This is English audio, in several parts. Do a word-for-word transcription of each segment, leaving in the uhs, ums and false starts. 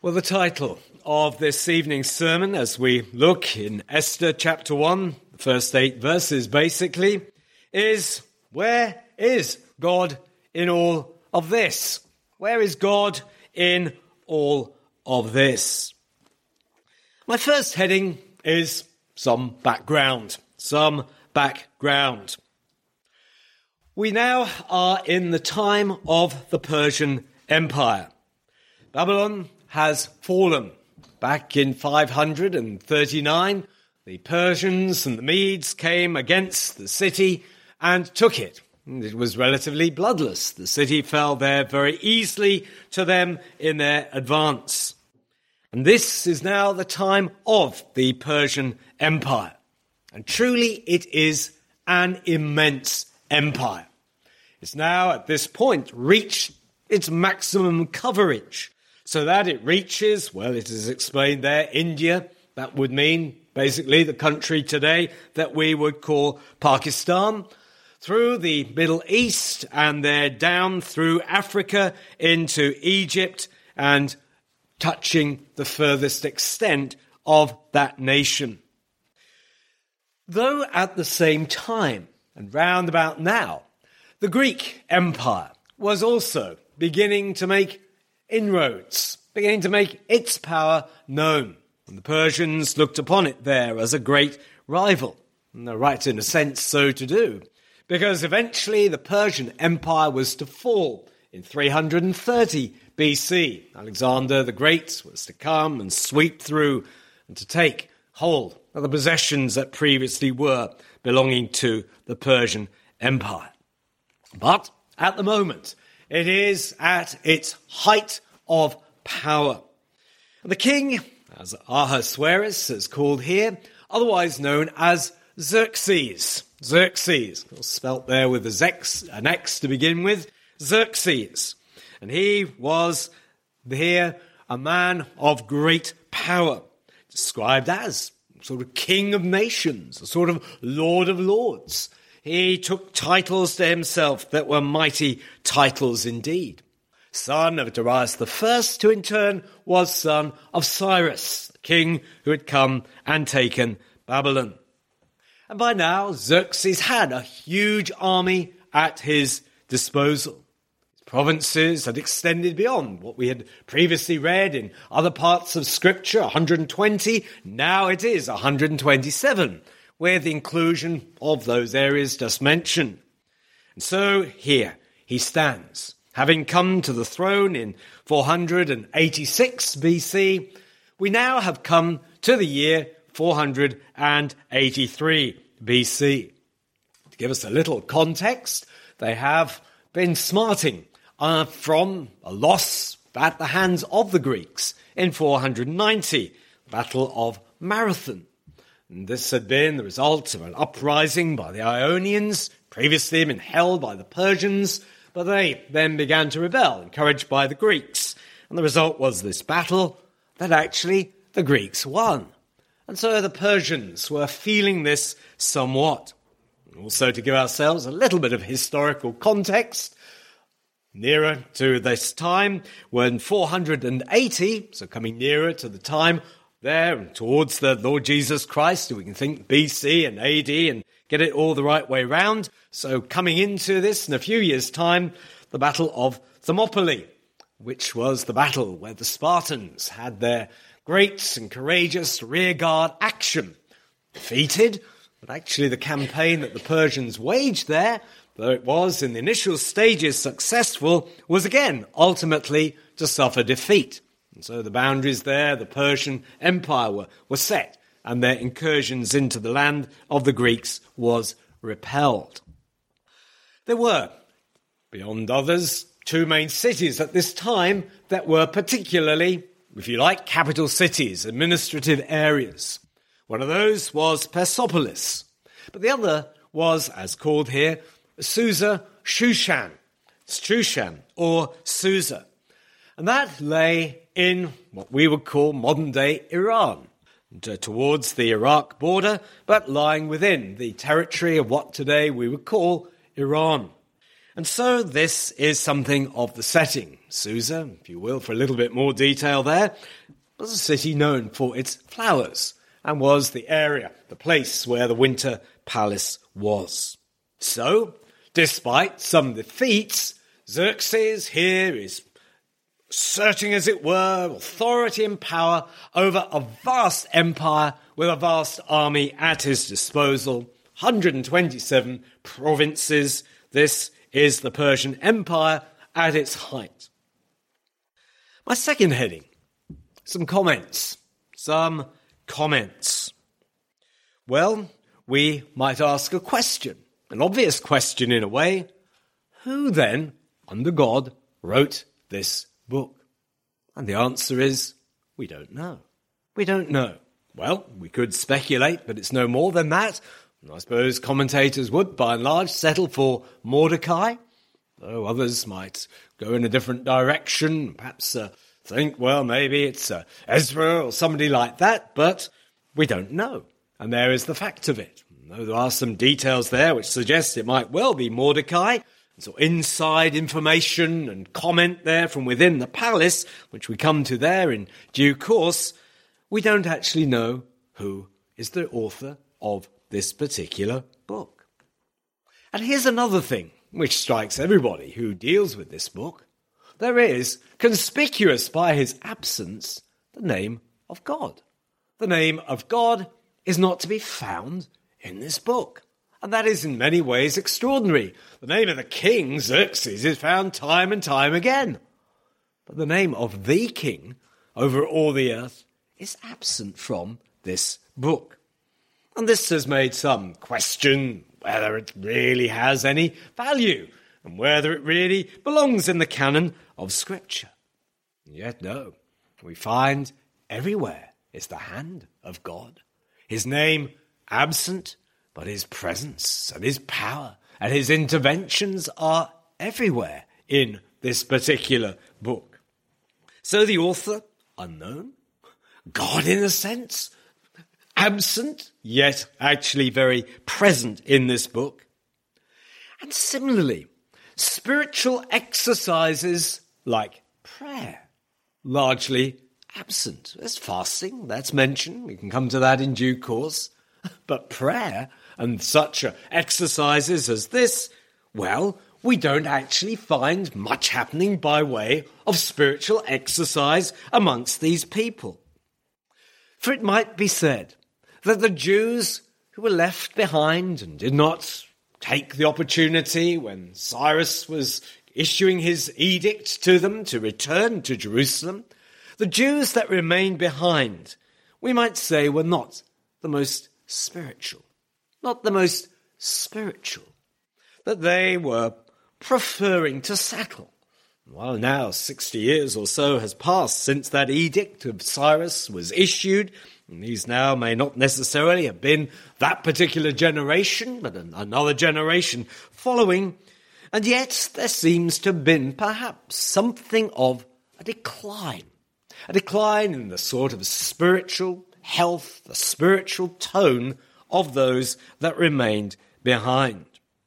Well, the title of this evening's sermon, as we look in Esther chapter one, the first eight verses basically, is, where is God in all of this? Where is God in all of this? My first heading is some background. Some background. We now are in the time of the Persian Empire. Babylon has fallen. Back in five hundred thirty-nine, the Persians and the Medes came against the city and took it. And it was relatively bloodless. The city fell there very easily to them in their advance. And this is now the time of the Persian Empire. And truly it is an immense empire. It's now at this point reached its maximum coverage. So that it reaches, well, it is explained there, India. That would mean basically the country today that we would call Pakistan, through the Middle East and there down through Africa into Egypt and touching the furthest extent of that nation. Though at the same time, and round about now, the Greek Empire was also beginning to make inroads, beginning to make its power known. And the Persians looked upon it there as a great rival. And they're right in a sense so to do, because eventually the Persian Empire was to fall in three hundred thirty B C. Alexander the Great was to come and sweep through and to take hold of the possessions that previously were belonging to the Persian Empire. But at the moment, it is at its height of power. The king, as Ahasuerus is called here, otherwise known as Xerxes. Xerxes, spelt there with a Zex, an X to begin with, Xerxes. And he was here a man of great power, described as a sort of king of nations, a sort of lord of lords. He took titles to himself that were mighty titles indeed. Son of Darius the First, who in turn was son of Cyrus, the king who had come and taken Babylon. And by now, Xerxes had a huge army at his disposal. His provinces had extended beyond what we had previously read in other parts of Scripture, one hundred twenty. Now it is one hundred twenty-seven. With the inclusion of those areas just mentioned. And so here he stands, having come to the throne in four hundred eighty-six B C, we now have come to the year four hundred eighty-three B C. To give us a little context, they have been smarting uh, from a loss at the hands of the Greeks in four hundred ninety, the Battle of Marathon. And this had been the result of an uprising by the Ionians, previously been held by the Persians, but they then began to rebel, encouraged by the Greeks. And the result was this battle that actually the Greeks won. And so the Persians were feeling this somewhat. Also, to give ourselves a little bit of historical context, nearer to this time, when four hundred eighty, so coming nearer to the time there and towards the Lord Jesus Christ, we can think B C and A D and get it all the right way round. So coming into this in a few years' time, the Battle of Thermopylae, which was the battle where the Spartans had their great and courageous rearguard action defeated. But actually the campaign that the Persians waged there, though it was in the initial stages successful, was again ultimately to suffer defeat. And so the boundaries there, the Persian Empire, were, were set, and their incursions into the land of the Greeks was repelled. There were, beyond others, two main cities at this time that were particularly, if you like, capital cities, administrative areas. One of those was Persepolis, but the other was, as called here, Susa Shushan, Shushan or Susa. And that lay in what we would call modern-day Iran, towards the Iraq border, but lying within the territory of what today we would call Iran. And so this is something of the setting. Susa, if you will, for a little bit more detail there, was a city known for its flowers and was the area, the place where the winter palace was. So, despite some defeats, Xerxes here is asserting, as it were, authority and power over a vast empire with a vast army at his disposal, one hundred twenty-seven provinces. This is the Persian Empire at its height. My second heading, some comments. Some comments. Well, we might ask a question, an obvious question in a way. Who then, under God, wrote this book? And the answer is, we don't know. We don't know. Well, we could speculate, but it's no more than that. And I suppose commentators would, by and large, settle for Mordecai, though others might go in a different direction, perhaps uh, think, well, maybe it's uh, Ezra or somebody like that, but we don't know. And there is the fact of it. Though there are some details there which suggest it might well be Mordecai, so inside information and comment there from within the palace, which we come to there in due course, we don't actually know who is the author of this particular book. And here's another thing which strikes everybody who deals with this book. There is, conspicuous by his absence, the name of God. The name of God is not to be found in this book. And that is in many ways extraordinary. The name of the king, Xerxes, is found time and time again. But the name of the king over all the earth is absent from this book. And this has made some question whether it really has any value and whether it really belongs in the canon of Scripture. And yet no, we find everywhere is the hand of God. His name absent, but his presence and his power and his interventions are everywhere in this particular book. So the author, unknown, God in a sense, absent, yet actually very present in this book. And similarly, spiritual exercises like prayer, largely absent. There's fasting, that's mentioned. We can come to that in due course. But prayer and such exercises as this, well, we don't actually find much happening by way of spiritual exercise amongst these people. For it might be said that the Jews who were left behind and did not take the opportunity when Cyrus was issuing his edict to them to return to Jerusalem, the Jews that remained behind, we might say, were not the most spiritual. Not the most spiritual. That they were preferring to settle. While now sixty years or so has passed since that edict of Cyrus was issued, and these now may not necessarily have been that particular generation, but another generation following, and yet there seems to have been perhaps something of a decline. A decline in the sort of spiritual health, the spiritual tone of those that remained behind.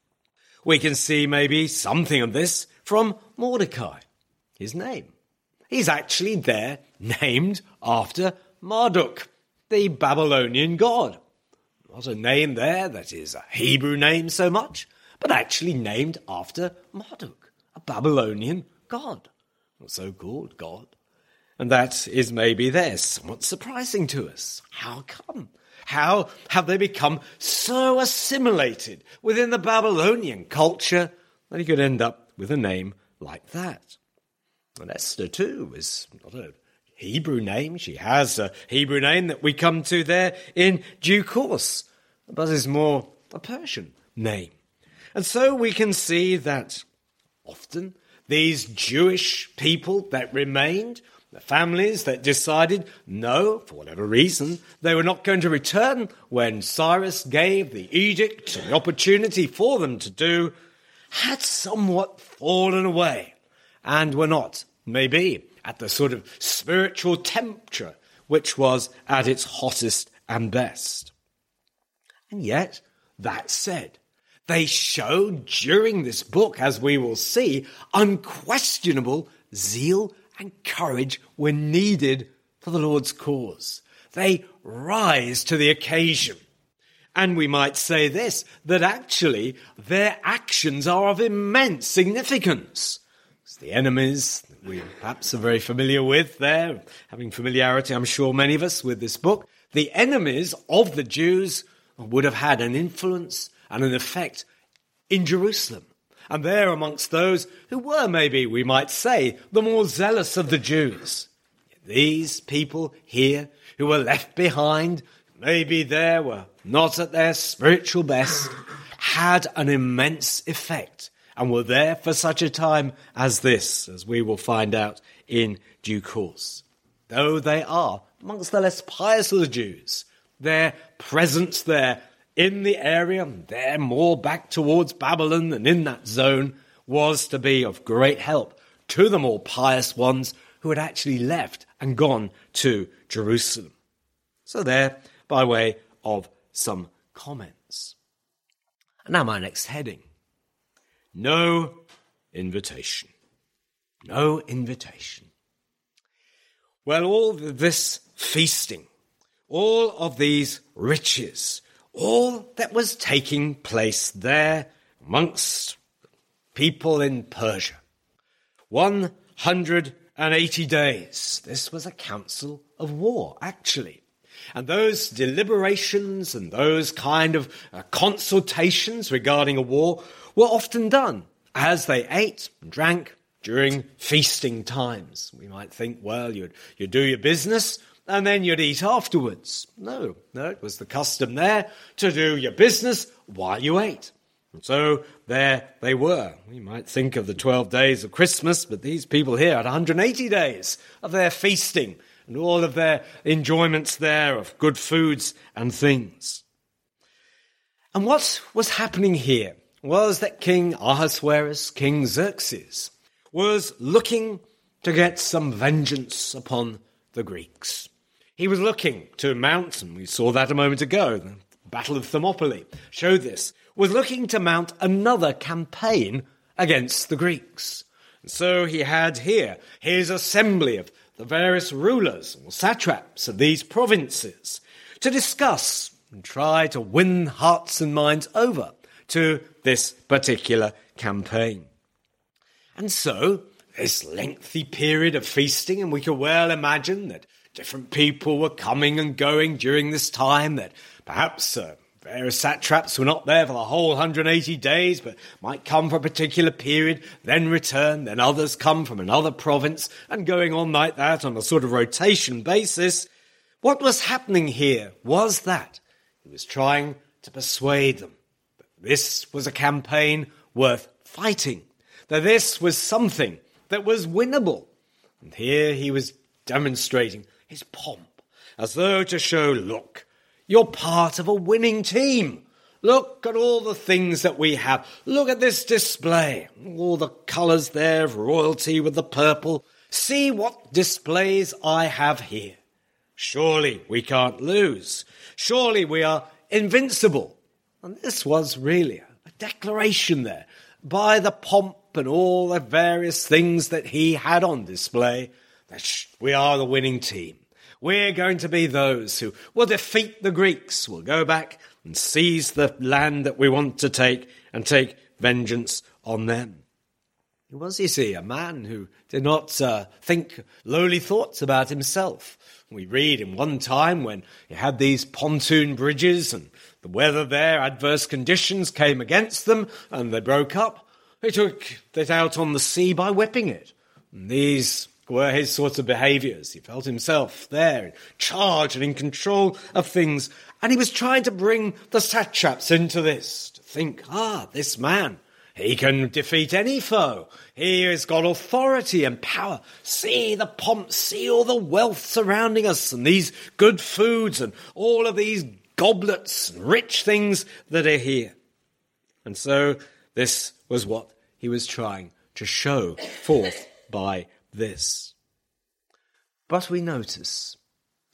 We can see maybe something of this from Mordecai, his name. He's actually there named after Marduk, the Babylonian god. Not a name there that is a Hebrew name so much, but actually named after Marduk, a Babylonian god, or so-called god. And that is maybe there, somewhat surprising to us. How come? How have they become so assimilated within the Babylonian culture that he could end up with a name like that? And Esther, too, is not a Hebrew name. She has a Hebrew name that we come to there in due course, but is more a Persian name. And so we can see that often these Jewish people that remained, the families that decided, no, for whatever reason, they were not going to return when Cyrus gave the edict and the opportunity for them to do, had somewhat fallen away and were not, maybe, at the sort of spiritual temperature which was at its hottest and best. And yet, that said, They show during this book, as we will see, unquestionable zeal and courage when needed for the Lord's cause. They rise to the occasion. And we might say this, that actually their actions are of immense significance. It's the enemies that we perhaps are very familiar with there, having familiarity, I'm sure, many of us with this book. The enemies of the Jews would have had an influence and an effect in Jerusalem. And they're amongst those who were, maybe we might say, the more zealous of the Jews. These people here who were left behind, maybe they were not at their spiritual best, had an immense effect and were there for such a time as this, as we will find out in due course. Though they are amongst the less pious of the Jews, their presence there in the area, there more back towards Babylon and in that zone, was to be of great help to the more pious ones who had actually left and gone to Jerusalem. So there, by way of some comments. And now my next heading. No invitation. No invitation. Well, all this feasting, all of these riches, all that was taking place there amongst people in Persia. one hundred eighty days. This was a council of war, actually. And those deliberations and those kind of uh, consultations regarding a war were often done as they ate and drank during feasting times. We might think, well, you'd, you'd do your business and then you'd eat afterwards. No, no, it was the custom there to do your business while you ate. And so there they were. We might think of the twelve days of Christmas, but these people here had one hundred eighty days of their feasting and all of their enjoyments there of good foods and things. And what was happening here was that King Ahasuerus, King Xerxes, was looking to get some vengeance upon the Greeks. He was looking to mount, and we saw that a moment ago, the Battle of Thermopylae showed this, was looking to mount another campaign against the Greeks. And so he had here his assembly of the various rulers or satraps of these provinces to discuss and try to win hearts and minds over to this particular campaign. And so this lengthy period of feasting, and we can well imagine that different people were coming and going during this time, that perhaps uh, various satraps were not there for the whole one hundred eighty days, but might come for a particular period, then return, then others come from another province, and going on like that on a sort of rotation basis. What was happening here was that he was trying to persuade them that this was a campaign worth fighting, that this was something that was winnable. And here he was demonstrating his pomp, as though to show, look, you're part of a winning team. Look at all the things that we have. Look at this display. All the colours there of royalty with the purple. See what displays I have here. Surely we can't lose. Surely we are invincible. And this was really a declaration there by the pomp and all the various things that he had on display, that we are the winning team. We're going to be those who will defeat the Greeks. We'll go back and seize the land that we want to take and take vengeance on them. He was, you see, a man who did not uh, think lowly thoughts about himself. We read in one time when he had these pontoon bridges and the weather there, adverse conditions came against them and they broke up. He took it out on the sea by whipping it. And these were his sorts of behaviours. He felt himself there in charge and in control of things. And he was trying to bring the satraps into this, to think, ah, this man, he can defeat any foe. He has got authority and power. See the pomp, see all the wealth surrounding us and these good foods and all of these goblets and rich things that are here. And so this was what he was trying to show forth by this. But we notice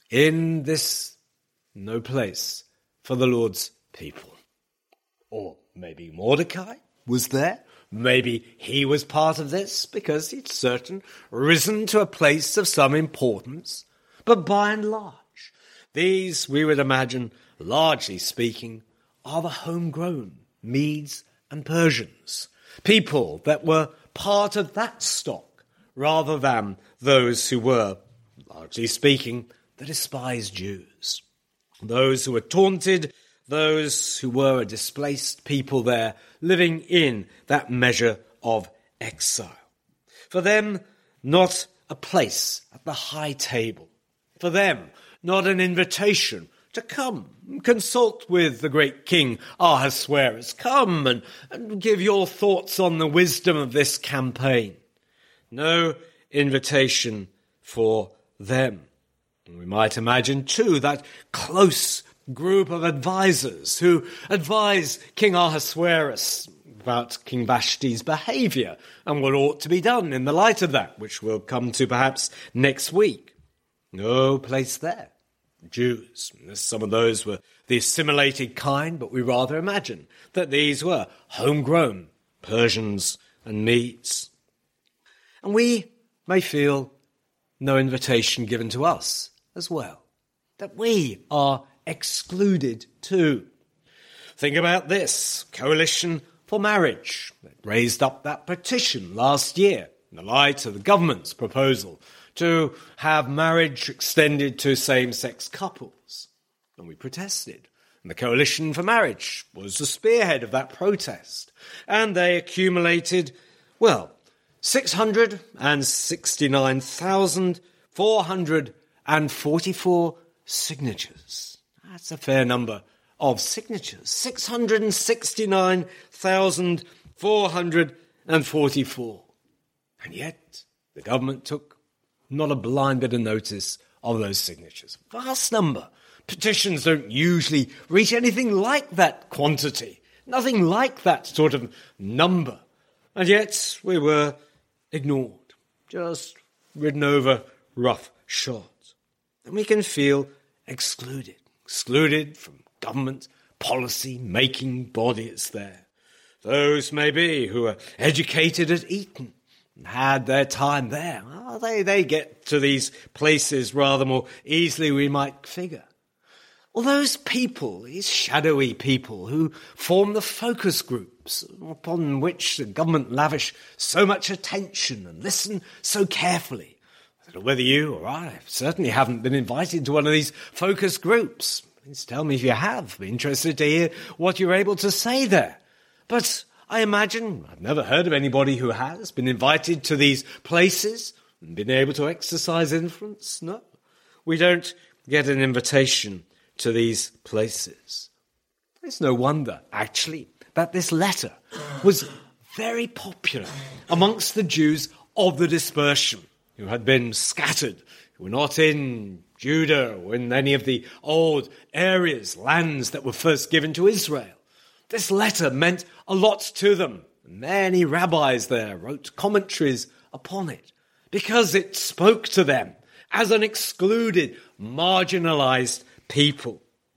in this no place for the Lord's people, or maybe Mordecai was there. Maybe he was part of this because he'd certain risen to a place of some importance. But by and large, these, we would imagine, largely speaking, are the homegrown Medes and Persians, people that were part of that stock rather than those who were, largely speaking, the despised Jews. Those who were taunted, those who were a displaced people there, living in that measure of exile. For them, not a place at the high table. For them, not an invitation to come and consult with the great king Ahasuerus. Come and, and give your thoughts on the wisdom of this campaign. No invitation for them. And we might imagine, too, that close group of advisors who advise King Ahasuerus about King Vashti's behaviour and what ought to be done in the light of that, which we'll come to perhaps next week. No place there. Jews. Some of those were the assimilated kind, but we rather imagine that these were homegrown Persians and Medes. And we may feel no invitation given to us as well, that we are excluded too. Think about this Coalition for Marriage that raised up that petition last year in the light of the government's proposal to have marriage extended to same-sex couples. And we protested. And the Coalition for Marriage was the spearhead of that protest. And they accumulated, well, six hundred sixty-nine thousand four hundred forty-four signatures. That's a fair number of signatures. six hundred sixty-nine thousand four hundred forty-four. And yet, the government took not a blind bit of notice of those signatures. Vast number. Petitions don't usually reach anything like that quantity. Nothing like that sort of number. And yet, we were ignored. Just ridden over roughshod. And we can feel excluded. Excluded from government policy-making bodies there. Those, maybe, who are educated at Eton and had their time there. Well, they, they get to these places rather more easily, we might figure. Well, those people, these shadowy people who form the focus groups upon which the government lavish so much attention and listen so carefully. I don't know whether you or I certainly haven't been invited to one of these focus groups. Please tell me if you have. I'm interested to hear what you're able to say there. But I imagine, I've never heard of anybody who has been invited to these places and been able to exercise influence. No, we don't get an invitation to these places. It's no wonder, actually, that this letter was very popular amongst the Jews of the dispersion, who had been scattered, who were not in Judah or in any of the old areas, lands that were first given to Israel. This letter meant a lot to them. Many rabbis there wrote commentaries upon it because it spoke to them as an excluded, marginalized people.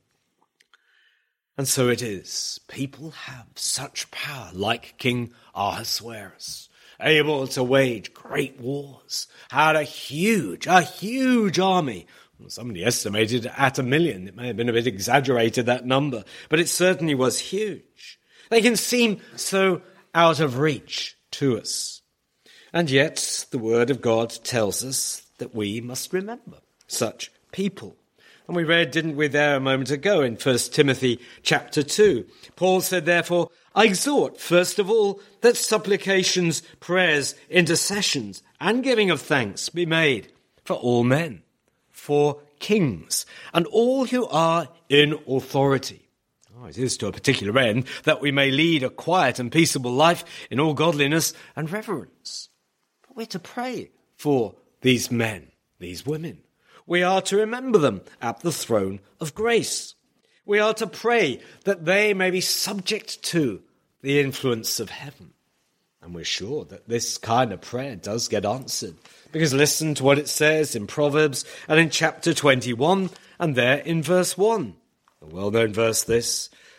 And so it is. People have such power, like King Ahasuerus, able to wage great wars, had a huge, a huge army. Well, somebody estimated at a million. It may have been a bit exaggerated, that number, but it certainly was huge. They can seem so out of reach to us. And yet, the Word of God tells us that we must remember such people. And we read, didn't we, there a moment ago in First Timothy chapter two. Paul said, therefore, I exhort, first of all, that supplications, prayers, intercessions, and giving of thanks be made for all men, for kings, and all who are in authority. Oh, it is to a particular end that we may lead a quiet and peaceable life in all godliness and reverence. But we're to pray for these men, these women. We are to remember them at the throne of grace. We are to pray that they may be subject to the influence of heaven. And we're sure that this kind of prayer does get answered. Because listen to what it says in Proverbs and in chapter twenty-one and there in verse one. A well-known verse this,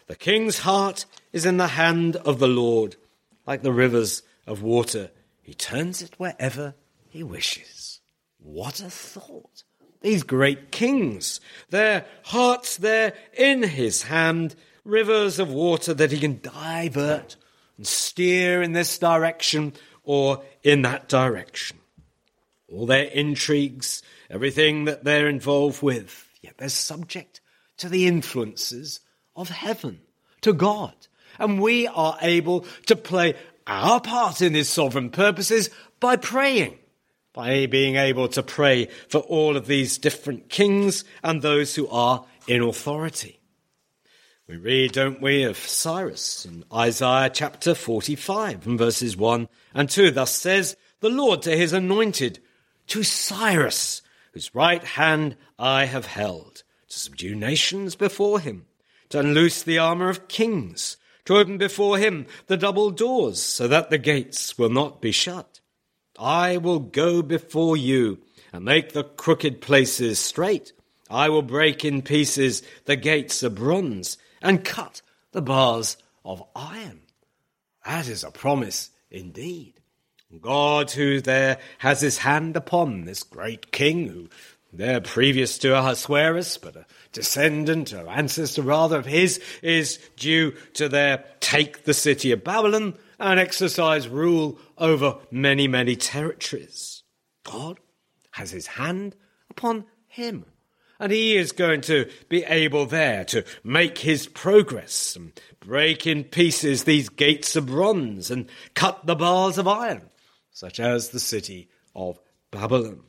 The king's heart is in the hand of the Lord, like the rivers of water. He turns it wherever he wishes. What a thought! These great kings, their hearts there in his hand, rivers of water that he can divert and steer in this direction or in that direction. All their intrigues, everything that they're involved with, yet they're subject to the influences of heaven, to God. And we are able to play our part in his sovereign purposes by praying, by being able to pray for all of these different kings and those who are in authority. We read, don't we, of Cyrus in Isaiah chapter forty-five and verses one and two. Thus says the Lord to his anointed, to Cyrus, whose right hand I have held, to subdue nations before him, to unloose the armour of kings, to open before him the double doors, so that the gates will not be shut. I will go before you and make the crooked places straight. I will break in pieces the gates of bronze and cut the bars of iron. That is a promise indeed. God, who there has his hand upon this great king, who there previous to Ahasuerus, but a descendant or ancestor rather of his, is due to there take the city of Babylon and exercise rule over many, many territories. God has his hand upon him, and he is going to be able there to make his progress and break in pieces these gates of bronze and cut the bars of iron, such as the city of Babylon.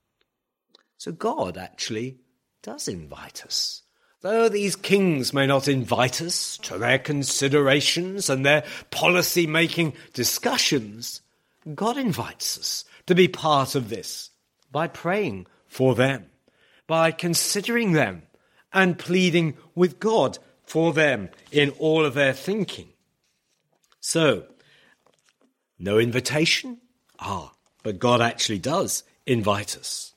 So God actually does invite us. Though these kings may not invite us to their considerations and their policy-making discussions, God invites us to be part of this by praying for them, by considering them and pleading with God for them in all of their thinking. So, no invitation? Ah, but God actually does invite us.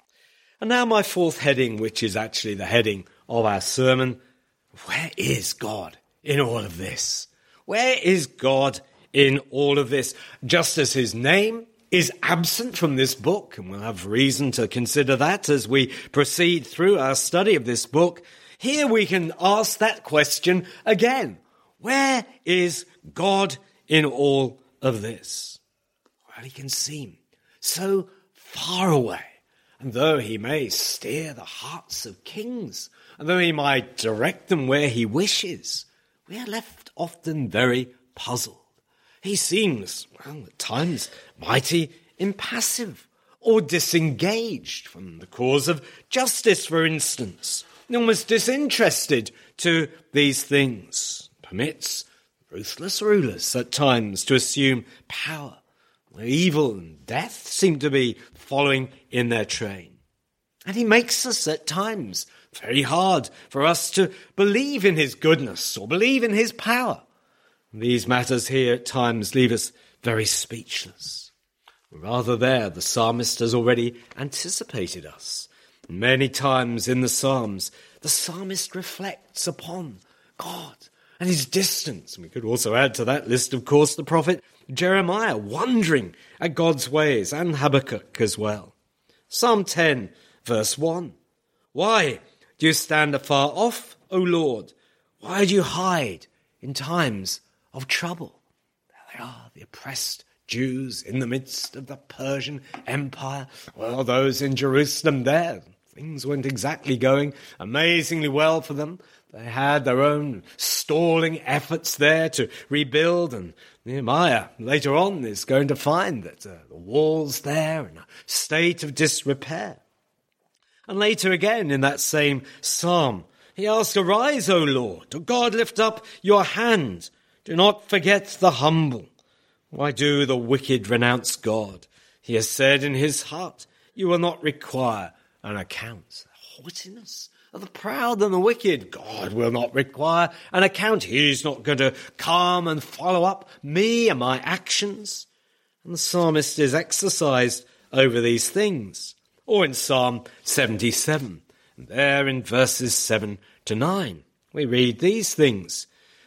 And now my fourth heading, which is actually the heading of our sermon. Where is God in all of this? Where is God in all of this? Just as his name is absent from this book, and we'll have reason to consider that as we proceed through our study of this book, here we can ask that question again. Where is God in all of this? Well, he can seem so far away. And though he may steer the hearts of kings, and though he might direct them where he wishes, we are left often very puzzled. He seems, well, at times, mighty impassive or disengaged from the cause of justice, for instance, almost disinterested to these things, permits ruthless rulers at times to assume power, where evil and death seem to be following in their train. And he makes us at times very hard for us to believe in his goodness or believe in his power. These matters here at times leave us very speechless. Rather there, the psalmist has already anticipated us. Many times in the Psalms, the psalmist reflects upon God and his distance. And we could also add to that list, of course, the prophet Jeremiah, wondering at God's ways, and Habakkuk as well. Psalm ten, verse one. Why do you stand afar off, O Lord? Why do you hide in times of trouble? There they are, the oppressed Jews in the midst of the Persian Empire. Well, those in Jerusalem there, things weren't exactly going amazingly well for them. They had their own stalling efforts there to rebuild, and Nehemiah later on is going to find that uh, the walls there are in a state of disrepair. And later again in that same psalm, he asks, "Arise, O Lord, O God, lift up your hand. Do not forget the humble. Why do the wicked renounce God? He has said in his heart, you will not require an account." Haughtiness of the proud and the wicked. God will not require an account. He's not going to come and follow up me and my actions. And the psalmist is exercised over these things. Or in Psalm seventy-seven, and there in verses seven to nine, we read these things.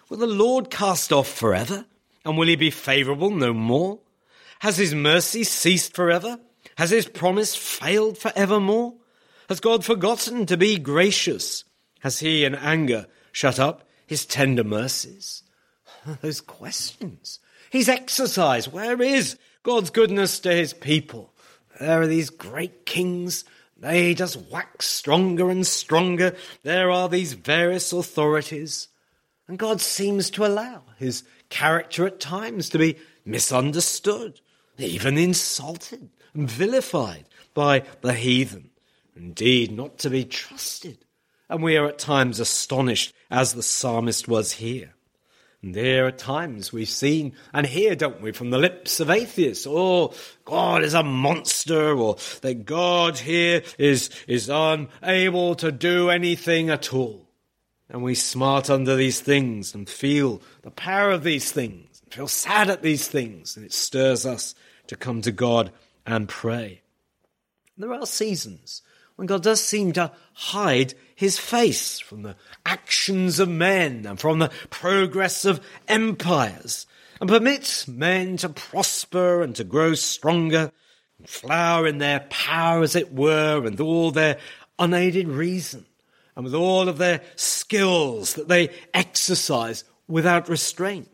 Will the Lord cast off forever? And will he be favourable no more? Has his mercy ceased forever? Has his promise failed forevermore? Has God forgotten to be gracious? Has he in anger shut up his tender mercies? Those questions. He's exercised. Where is God's goodness to his people? There are these great kings. They just wax stronger and stronger. There are these various authorities. And God seems to allow his character at times to be misunderstood, even insulted and vilified by the heathen. Indeed, not to be trusted. And we are at times astonished, as the psalmist was here. And there at times we've seen and hear, don't we, from the lips of atheists, oh, God is a monster, or that God here is, is unable to do anything at all. And we smart under these things and feel the power of these things, and feel sad at these things, and it stirs us to come to God and pray. There are seasons when God does seem to hide his face from the actions of men and from the progress of empires, and permits men to prosper and to grow stronger and flower in their power, as it were, and all their unaided reason, and with all of their skills that they exercise without restraint.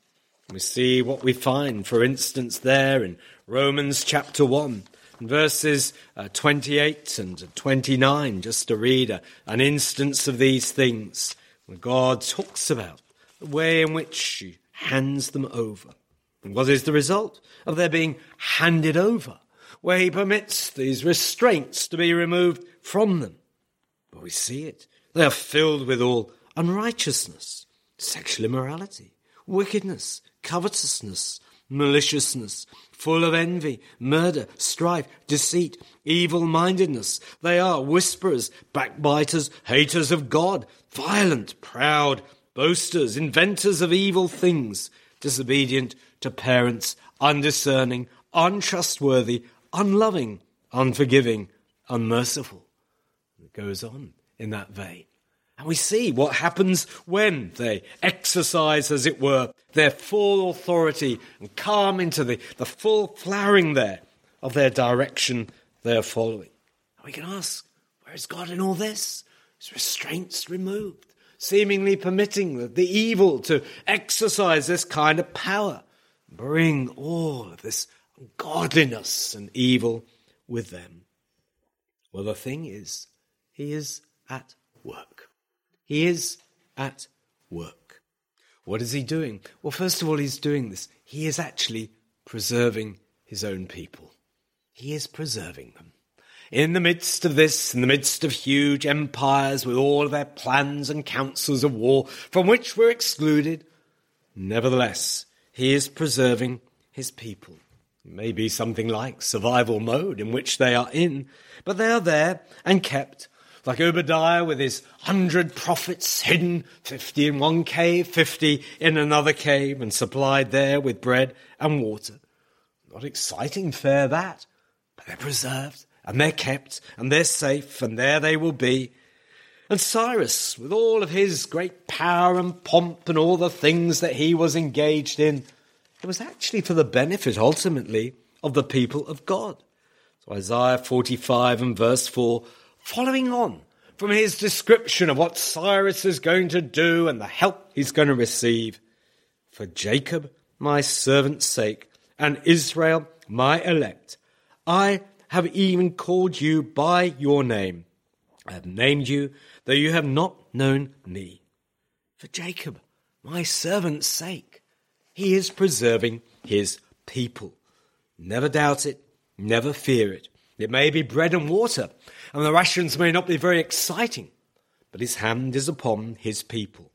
We see what we find, for instance, there in Romans chapter one, verses uh, twenty-eight and twenty-nine, just to read a, an instance of these things, where God talks about the way in which he hands them over. And what is the result of their being handed over, where he permits these restraints to be removed from them? But we see it. They are filled with all unrighteousness, sexual immorality, wickedness, covetousness, maliciousness, full of envy, murder, strife, deceit, evil-mindedness. They are whisperers, backbiters, haters of God, violent, proud, boasters, inventors of evil things, disobedient to parents, undiscerning, untrustworthy, unloving, unforgiving, unmerciful. It goes on in that vein. And we see what happens when they exercise, as it were, their full authority and come into the, the full flowering there of their direction they are following. And we can ask, where is God in all this? His restraints removed, seemingly permitting the, the evil to exercise this kind of power, bring all of this ungodliness and evil with them. Well, the thing is, he is at work. He is at work. What is he doing? Well, first of all, he's doing this. He is actually preserving his own people. He is preserving them. In the midst of this, in the midst of huge empires with all of their plans and councils of war from which we're excluded, nevertheless, he is preserving his people. It may be something like survival mode in which they are in, but they are there and kept. Like Obadiah with his hundred prophets hidden, fifty in one cave, fifty in another cave, and supplied there with bread and water. Not exciting fare that, but they're preserved, and they're kept, and they're safe, and there they will be. And Cyrus, with all of his great power and pomp and all the things that he was engaged in, it was actually for the benefit, ultimately, of the people of God. So Isaiah forty-five and verse four, following on from his description of what Cyrus is going to do and the help he's going to receive. For Jacob, my servant's sake, and Israel, my elect, I have even called you by your name. I have named you, though you have not known me. For Jacob, my servant's sake, he is preserving his people. Never doubt it, never fear it. It may be bread and water, and the rations may not be very exciting, but his hand is upon his people.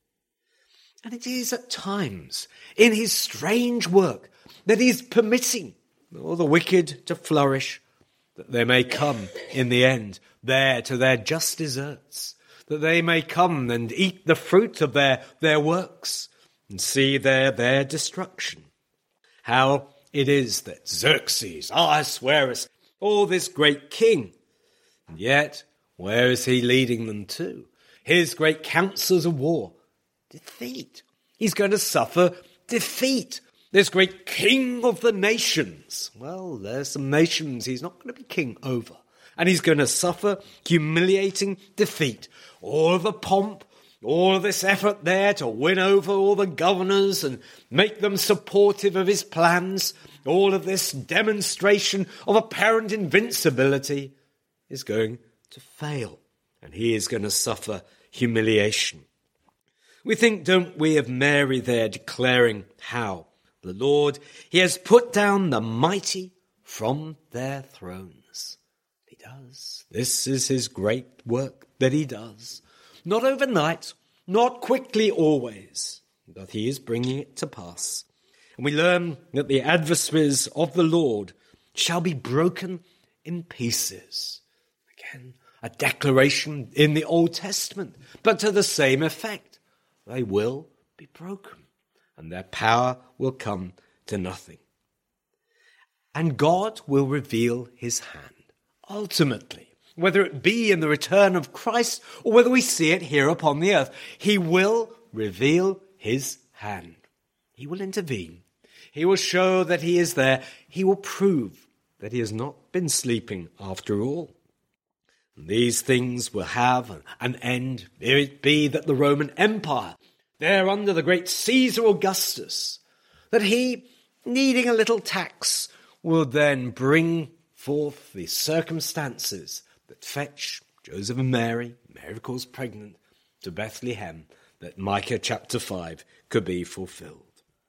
And it is at times, in his strange work, that he is permitting all the wicked to flourish, that they may come in the end there to their just deserts, that they may come and eat the fruit of their, their works, and see there their destruction. How it is that Xerxes, Ahasuerus, all this great king, and yet where is he leading them to? His great councils of war, defeat, He's going to suffer defeat. This great king of the nations. Well, there's some nations he's not going to be king over. And he's going to suffer humiliating defeat. All the pomp, all this effort there to win over all the governors and make them supportive of his plans, all of this demonstration of apparent invincibility is going to fail. And he is going to suffer humiliation. We think, don't we, of Mary there declaring how the Lord, he has put down the mighty from their thrones. He does. This is his great work that he does. Not overnight, not quickly always, but he is bringing it to pass. And we learn that the adversaries of the Lord shall be broken in pieces. Again, a declaration in the Old Testament, but to the same effect. They will be broken, and their power will come to nothing. And God will reveal his hand, ultimately, whether it be in the return of Christ or whether we see it here upon the earth. He will reveal his hand. He will intervene. He will show that he is there. He will prove that he has not been sleeping after all. And these things will have an end, if it be that the Roman Empire, there under the great Caesar Augustus, that he, needing a little tax, will then bring forth the circumstances that fetch Joseph and Mary, Mary of course pregnant, to Bethlehem, that Micah chapter five could be fulfilled.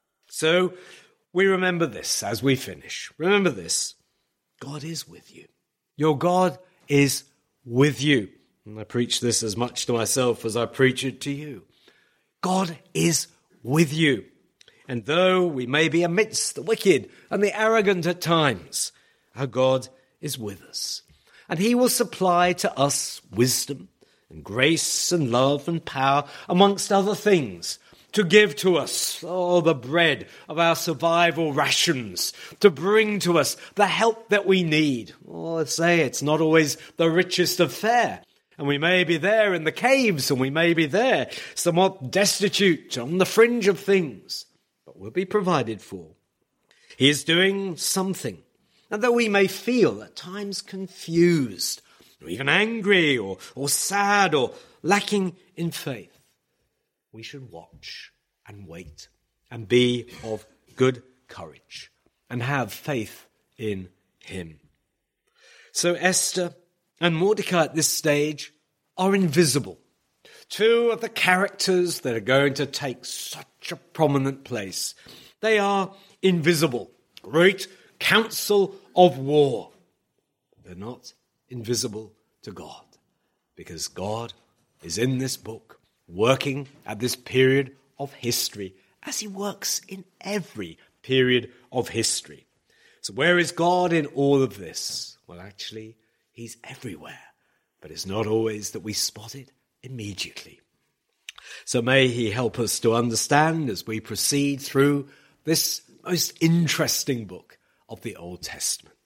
So we remember this as we finish. Remember this. God is with you. Your God is with you. And I preach this as much to myself as I preach it to you. God is with you. And though we may be amidst the wicked and the arrogant at times, our God is with us. And he will supply to us wisdom and grace and love and power, amongst other things, to give to us, oh, the bread of our survival rations, to bring to us the help that we need. Oh, let's say it's not always the richest of fare. And we may be there in the caves, and we may be there somewhat destitute, on the fringe of things, but we'll be provided for. He is doing something. And though we may feel at times confused, or even angry, or, or sad, or lacking in faith, we should watch and wait and be of good courage and have faith in him. So Esther and Mordecai at this stage are invisible. Two of the characters that are going to take such a prominent place. They are invisible. Great council of war. They're not invisible to God, because God is in this book, working at this period of history, as he works in every period of history. So where is God in all of this? Well, actually, he's everywhere, but it's not always that we spot it immediately. So may he help us to understand as we proceed through this most interesting book of the Old Testament.